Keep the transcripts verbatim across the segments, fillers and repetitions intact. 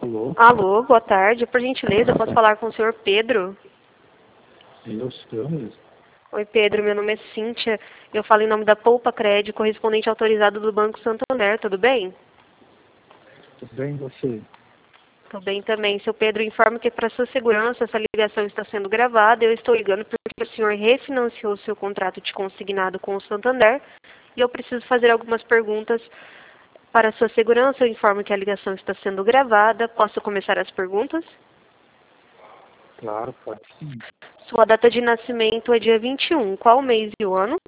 Alô? Alô, boa tarde. Por gentileza, posso falar com o senhor Pedro? Eu sou mesmo. Oi, Pedro. Meu nome é Cíntia. Eu falo em nome da Poupa Crédito, correspondente autorizado do Banco Santander. Tudo bem? Tudo bem você? Tudo bem também. Seu Pedro, informo que para sua segurança essa ligação está sendo gravada. Eu estou ligando porque o senhor refinanciou o seu contrato de consignado com o Santander e eu preciso fazer algumas perguntas. Para sua segurança, eu informo que a ligação está sendo gravada. Posso começar as perguntas? Claro, pode sim. Sua data de nascimento é dia vinte e um. Qual mês e o ano?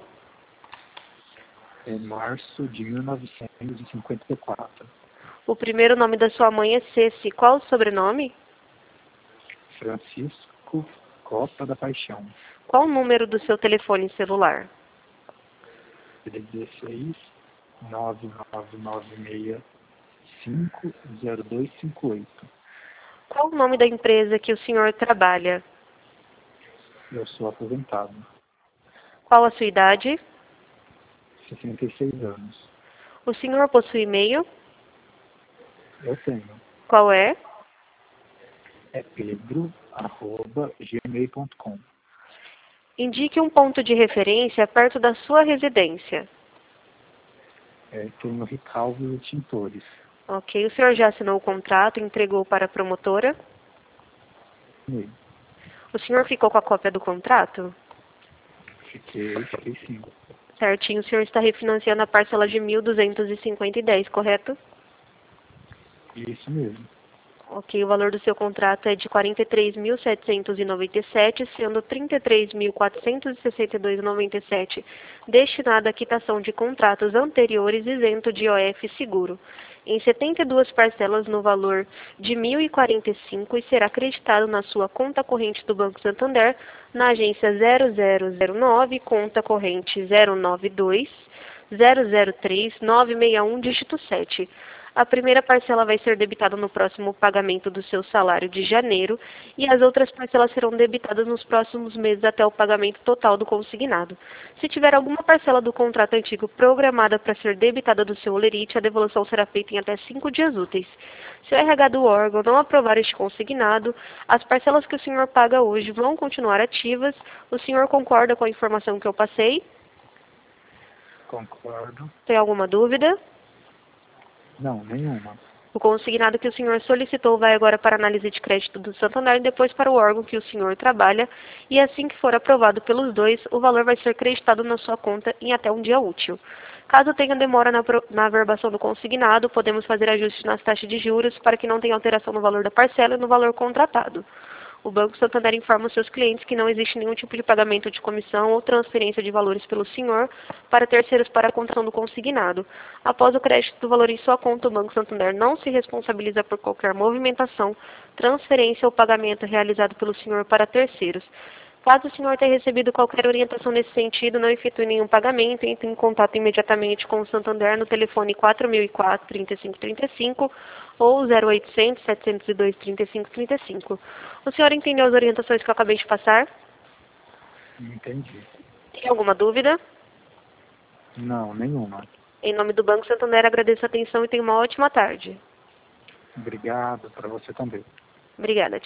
É março de mil novecentos e cinquenta e quatro. O primeiro nome da sua mãe é Ceci. Qual o sobrenome? Francisco Costa da Paixão. Qual o número do seu telefone celular? dezesseis, nove nove nove seis cinco, zero dois cinco oito. Qual o nome da empresa que o senhor trabalha? Eu sou aposentado. Qual a sua idade? sessenta e seis anos. O senhor possui e-mail? Eu tenho. Qual é? É pedro, arroba, gmail ponto com. Indique um ponto de referência perto da sua residência. É, tenho Ricalvo e Tintores. Ok. O senhor já assinou o contrato e entregou para a promotora? E O senhor ficou com a cópia do contrato? Fiquei, fiquei sim. Certinho. O senhor está refinanciando a parcela de mil duzentos e cinquenta e dez, correto? Isso mesmo. Ok, o valor do seu contrato é de quarenta e três mil setecentos e noventa e sete, sendo trinta e três mil quatrocentos e sessenta e dois vírgula noventa e sete destinado à quitação de contratos anteriores isento de I O F seguro, em setenta e duas parcelas no valor de mil e quarenta e cinco e será acreditado na sua conta corrente do Banco Santander, na agência zero zero zero nove, conta corrente zero nove dois zero zero três nove seis um, dígito sete. A primeira parcela vai ser debitada no próximo pagamento do seu salário de janeiro e as outras parcelas serão debitadas nos próximos meses até o pagamento total do consignado. Se tiver alguma parcela do contrato antigo programada para ser debitada do seu holerite, a devolução será feita em até cinco dias úteis. Se o R H do órgão não aprovar este consignado, as parcelas que o senhor paga hoje vão continuar ativas. O senhor concorda com a informação que eu passei? Concordo. Tem alguma dúvida? Não, nenhuma. O consignado que o senhor solicitou vai agora para a análise de crédito do Santander e depois para o órgão que o senhor trabalha. E assim que for aprovado pelos dois, o valor vai ser creditado na sua conta em até um dia útil. Caso tenha demora na, na averbação do consignado, podemos fazer ajustes nas taxas de juros para que não tenha alteração no valor da parcela e no valor contratado. O Banco Santander informa os seus clientes que não existe nenhum tipo de pagamento de comissão ou transferência de valores pelo senhor para terceiros para a contação do consignado. Após o crédito do valor em sua conta, o Banco Santander não se responsabiliza por qualquer movimentação, transferência ou pagamento realizado pelo senhor para terceiros. Caso o senhor tenha recebido qualquer orientação nesse sentido, não efetue nenhum pagamento, entre em contato imediatamente com o Santander no telefone quatro mil e quatro, trinta e cinco trinta e cinco ou zero oitocentos, setecentos e dois, trinta e cinco trinta e cinco. O senhor entendeu as orientações que eu acabei de passar? Entendi. Tem alguma dúvida? Não, nenhuma. Em nome do Banco Santander, agradeço a atenção e tenha uma ótima tarde. Obrigado para você também. Obrigada.